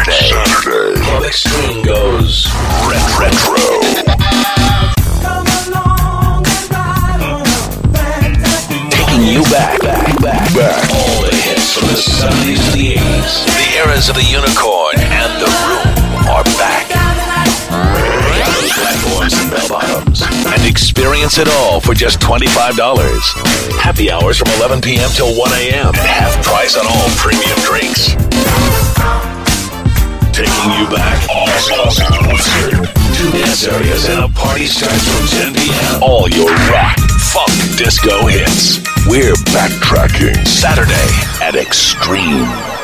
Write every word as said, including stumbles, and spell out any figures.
Saturday. Saturday. Club Extreme goes ret- retro. Taking you back, back, back, back. All the hits from the seventies to the eighties. The eras of the Unicorn and the Room are back. Those platforms and bell bottoms. And experience it all for just twenty-five dollars. Happy hours from eleven p.m. till one a.m. And half price on all premium drinks. Taking you back awesome concert. Two dance areas and a party starts from ten p.m. All your rock, funk, disco hits. We're backtracking Saturday at Extreme.